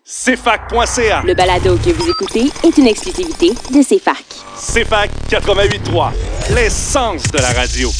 CFAC.ca. Le balado que vous écoutez est une exclusivité de CFAC. CFAC 88.3, l'essence de la radio.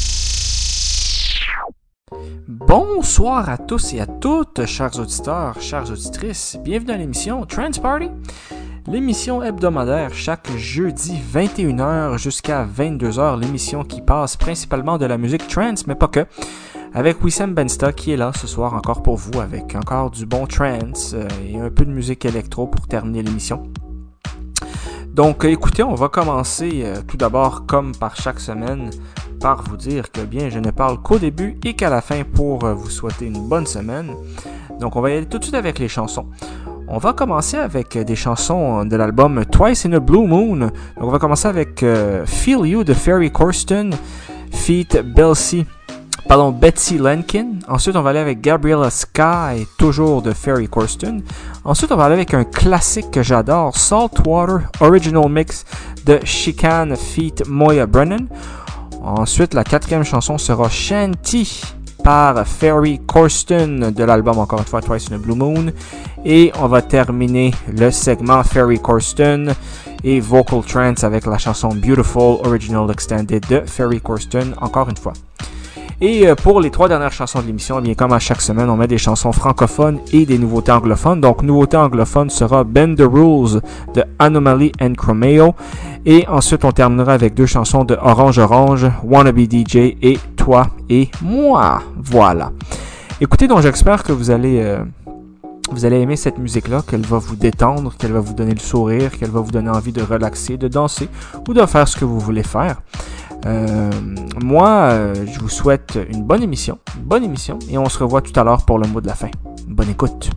Bonsoir à tous et à toutes, chers auditeurs, chères auditrices. Bienvenue à l'émission Trance Party, l'émission hebdomadaire chaque jeudi 21h jusqu'à 22h, l'émission qui passe principalement de la musique trance, mais pas que, avec Wissam Bensta qui est là ce soir encore pour vous, avec encore du bon trance et un peu de musique électro pour terminer l'émission. Donc écoutez, on va commencer tout d'abord, comme par chaque semaine, par vous dire que bien, je ne parle qu'au début et qu'à la fin pour vous souhaiter une bonne semaine. Donc on va y aller tout de suite avec les chansons. On va commencer avec des chansons de l'album Twice in a Blue Moon. Donc on va commencer avec Feel You de Ferry Corsten, feat. Betsy Lankin. Ensuite, on va aller avec Gabriella Sky, toujours de Ferry Corsten. Ensuite, on va aller avec un classique que j'adore, Saltwater Original Mix de Chicane feat. Moya Brennan. Ensuite, la quatrième chanson sera Shanty par Ferry Corsten de l'album, encore une fois, Twice in a Blue Moon. Et on va terminer le segment Ferry Corsten et Vocal Trance avec la chanson Beautiful Original Extended de Ferry Corsten, encore une fois. Et pour les trois dernières chansons de l'émission, eh bien, comme à chaque semaine, on met des chansons francophones et des nouveautés anglophones. Donc, nouveauté anglophone sera Bend the Rules de Anomaly and Chromeo. Et ensuite, on terminera avec deux chansons de Orange Orange, Wannabe DJ et Toi et Moi. Voilà. Écoutez, donc j'espère que vous allez aimer cette musique-là, qu'elle va vous détendre, qu'elle va vous donner le sourire, qu'elle va vous donner envie de relaxer, de danser ou de faire ce que vous voulez faire. Moi, je vous souhaite une bonne émission, et on se revoit tout à l'heure pour le mot de la fin. Bonne écoute.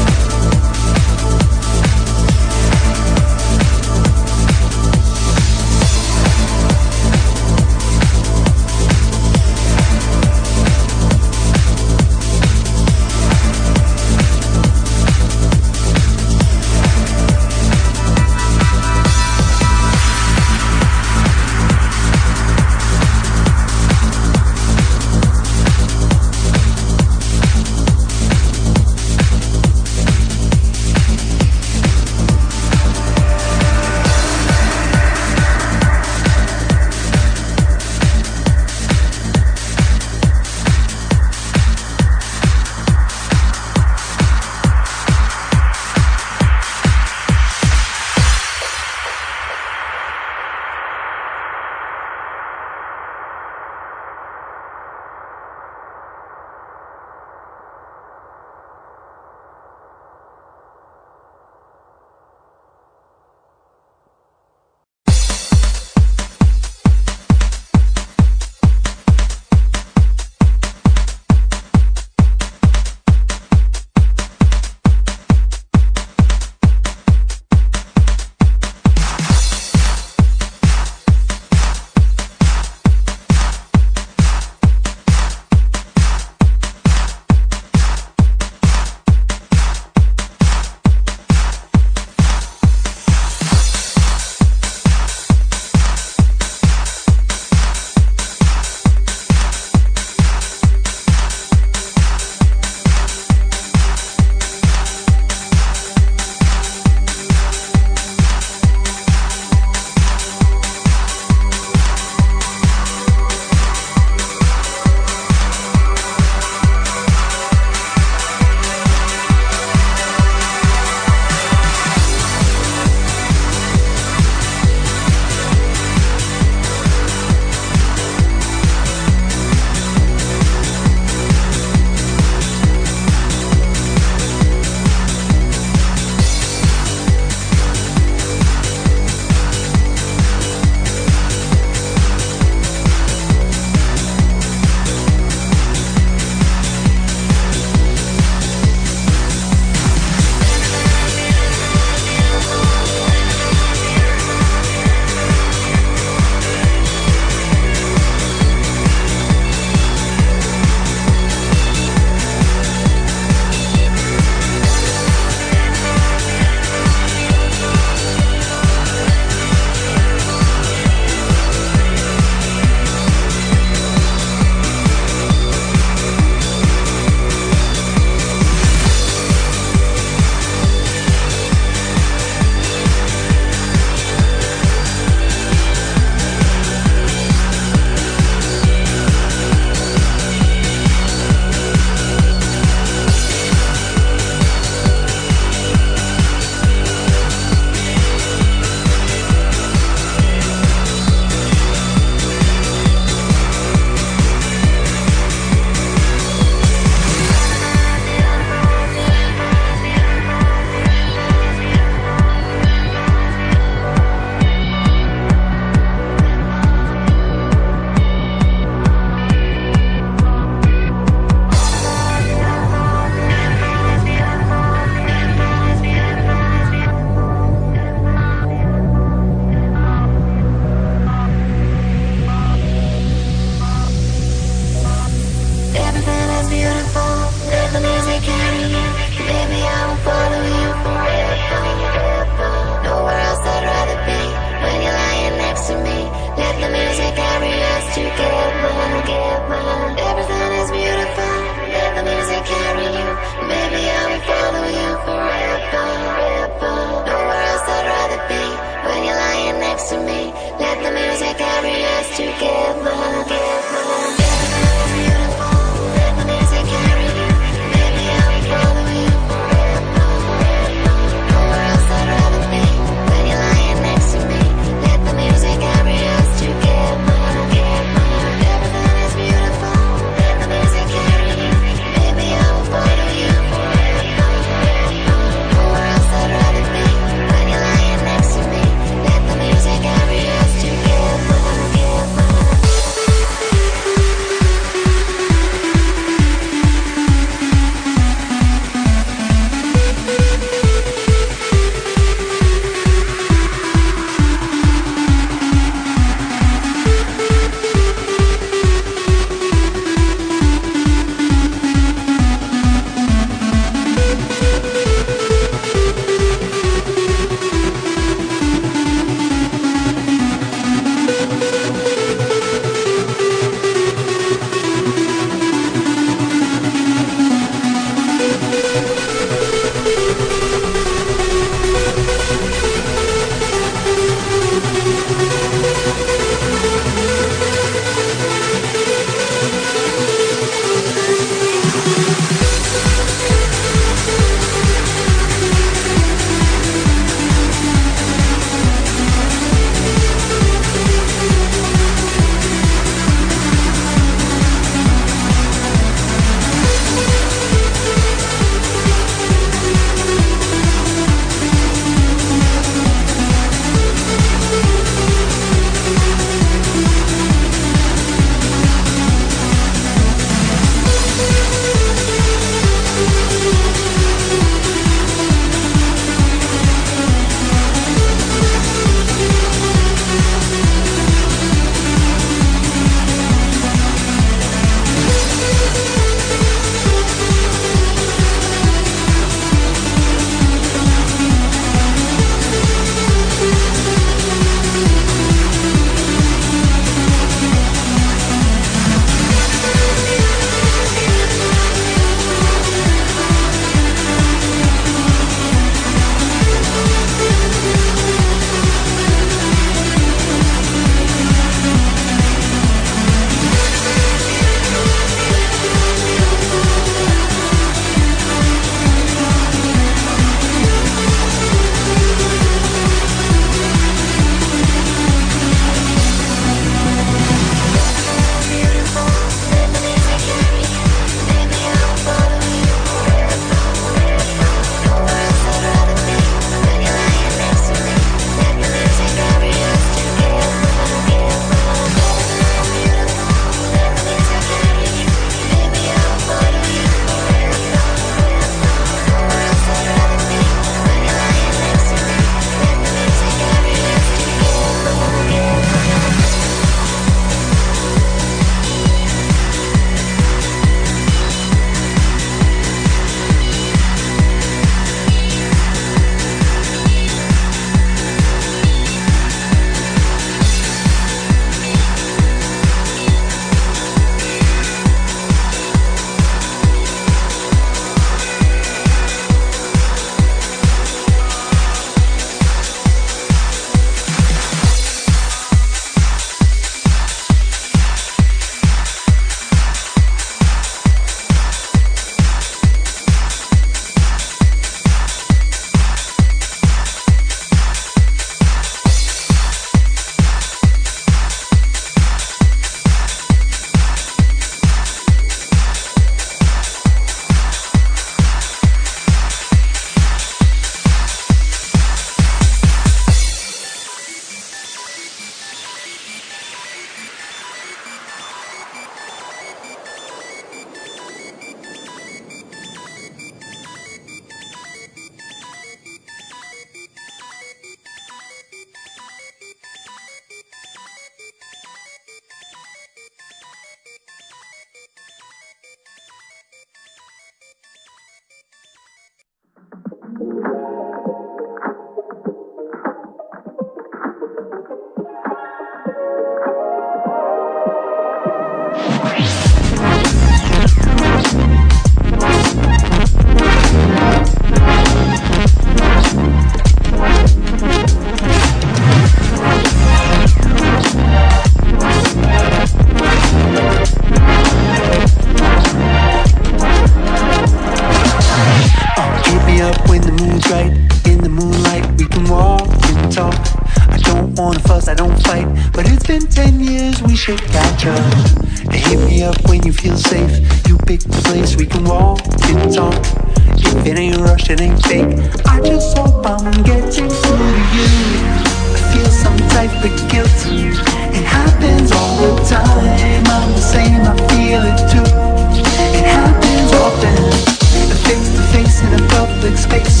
should catch up. Hit me up when you feel safe. You pick the place we can walk and talk. If it ain't rushed, it ain't fake. I just hope I'm getting through to you. I feel some type of guilt. It happens all the time. I'm the same, I feel it too. It happens often. Face to face in a public space.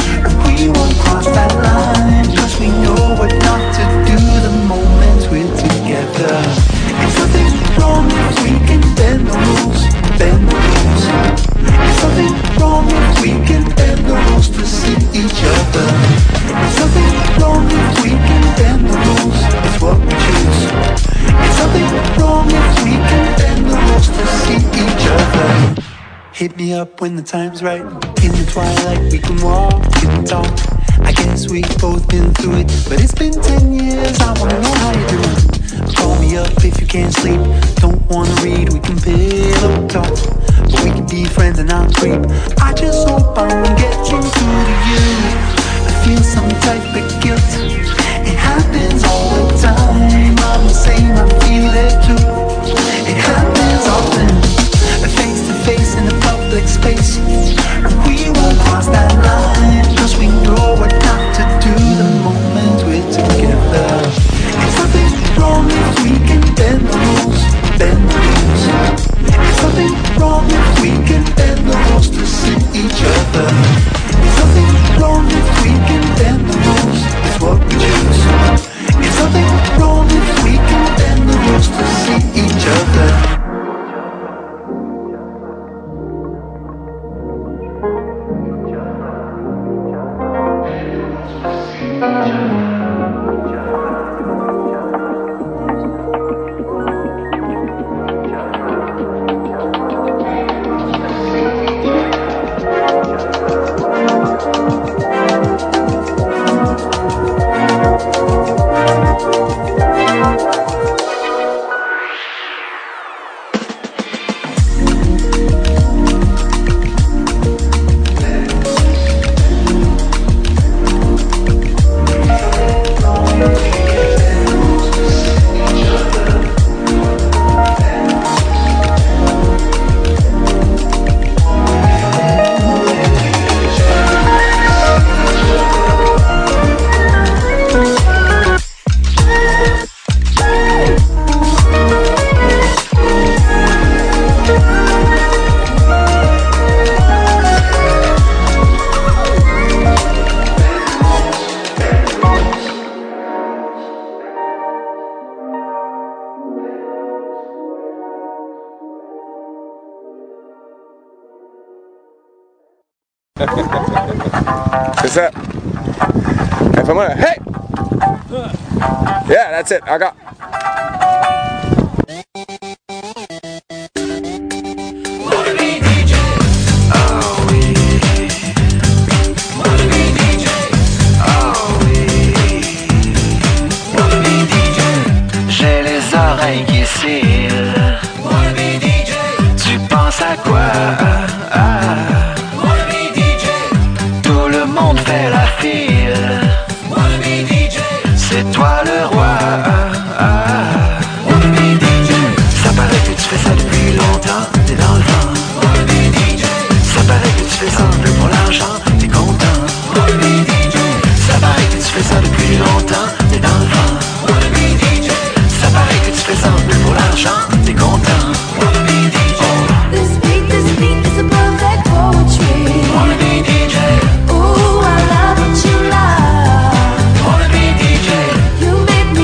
We won't cross that line, cause we know what not to do the moment we're together. It's nothing wrong if we can bend the rules, bend the rules. It's nothing wrong if we can bend the rules to see each other. It's nothing wrong if we can bend the rules, it's what we choose. It's nothing wrong if we can bend the rules to see each other. Hit me up when the time's right. In the twilight we can walk and talk. I guess we've both been through it, but it's been 10 years, I wanna know how you're doing. Call me up if you can't sleep. Don't wanna read, we can pillow talk. But we can be friends and not creep. I just hope I'm getting through to you. I feel some type of guilt. It happens all the time. I'm the same, I feel it too. It happens often. Face to face in a public space. We won't cross that line, cause we know what not to do the moment we're together. It's nothing wrong if we can bend the rules, bend the rules. It's nothing wrong if we can bend the rules to see each other. It's nothing wrong if we can bend the rules, it's what we choose. It's nothing wrong if we can bend the rules to see each other. C'est ça. Hey, fais-moi là. Hey! Yeah, that's it. Encore. J'ai les oreilles qui scellent. Tu penses à quoi? Tout le monde fait la file. C'est toi le roi. Ça paraît que tu fais ça depuis longtemps. T'es dans le vent. Ça paraît que tu fais ça un peu pour l'argent. T'es content. Ça paraît que tu fais ça depuis longtemps. T'es dans le vent. Ça paraît que tu fais ça un peu pour l'argent. T'es content. This beat is a perfect poetry. Wanna be DJ. Ooh, I love what you love. Wanna be DJ. You make me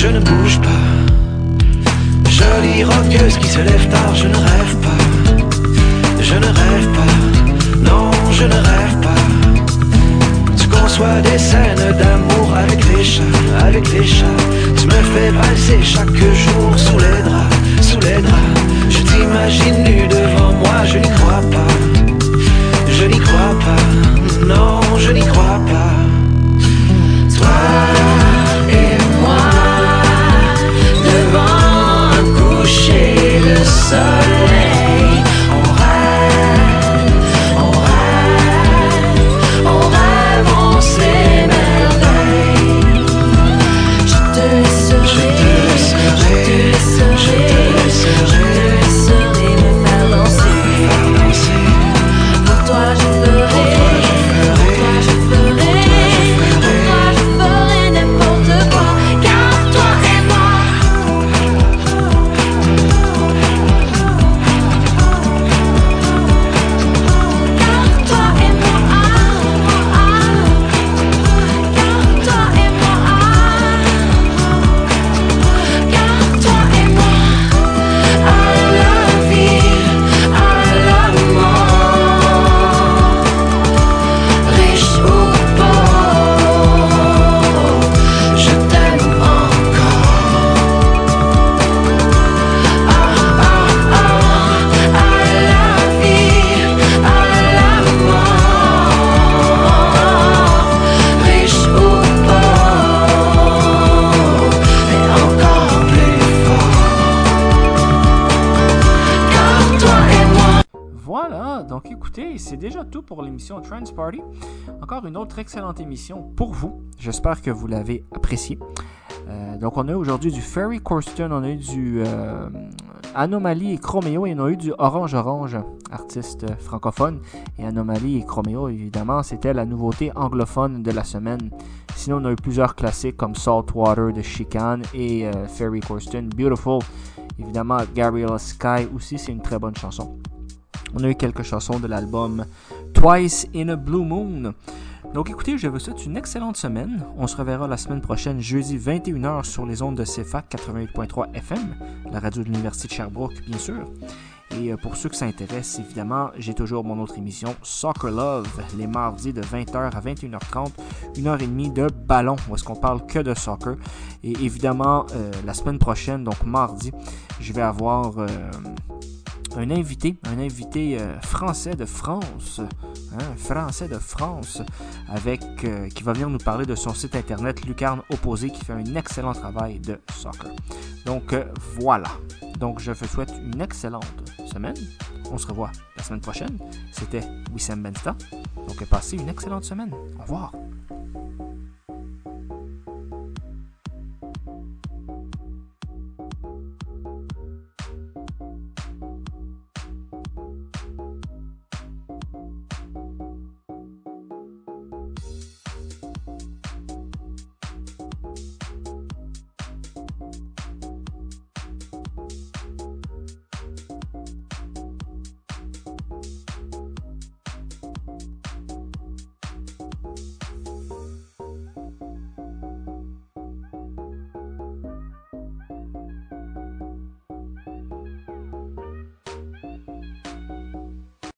je ne bouge pas. Jolie roqueuse qui se lève tard, je ne rêve pas. Je ne rêve pas, non, je ne rêve pas. Tu conçois des scènes d'amour avec les chats. Tu me fais valser chaque jour sous les draps. Je t'imagine nu devant moi, je n'y crois pas. Je n'y crois pas, non, je n'y crois pas. Toi et moi, devant un coucher de soleil, on rêve, on s'émerveille. Je te laisserai me faire danser. Pour toi je ferai n'importe quoi, car toi et moi. Car toi et moi, car toi et moi, car toi et moi, à la vie, à l'amour, riche ou pauvre, je t'aime encore. À la vie, à l'amour, riche ou pauvre, mais encore plus fort, car toi et moi. Voilà, donc écoutez, c'est déjà tout pour l'émission Trans Party. Encore une autre excellente émission pour vous. J'espère que vous l'avez appréciée. Donc on a eu aujourd'hui du Ferry Corsten, on a eu du Anomaly et Chromeo, et on a eu du Orange Orange, artiste francophone. Et Anomaly et Chromeo, évidemment, c'était la nouveauté anglophone de la semaine. Sinon, on a eu plusieurs classiques comme Saltwater de Chicane et Ferry Corsten, Beautiful. Évidemment, Gabriella Sky aussi, c'est une très bonne chanson. On a eu quelques chansons de l'album Twice in a Blue Moon. Donc écoutez, je vous souhaite une excellente semaine. On se reverra la semaine prochaine, jeudi 21h sur les ondes de CFAC 88.3 FM, la radio de l'Université de Sherbrooke, bien sûr. Et pour ceux que ça intéresse, évidemment, j'ai toujours mon autre émission Soccer Love, les mardis de 20h à 21h30, 1h30 de ballon, où est-ce qu'on parle que de soccer. Et évidemment, la semaine prochaine, donc mardi, je vais avoir un invité français de France, avec qui va venir nous parler de son site internet Lucarne Opposé, qui fait un excellent travail de soccer. Donc voilà. Donc je vous souhaite une excellente semaine. On se revoit la semaine prochaine. C'était Wissam Bensta. Donc passez une excellente semaine. Au revoir.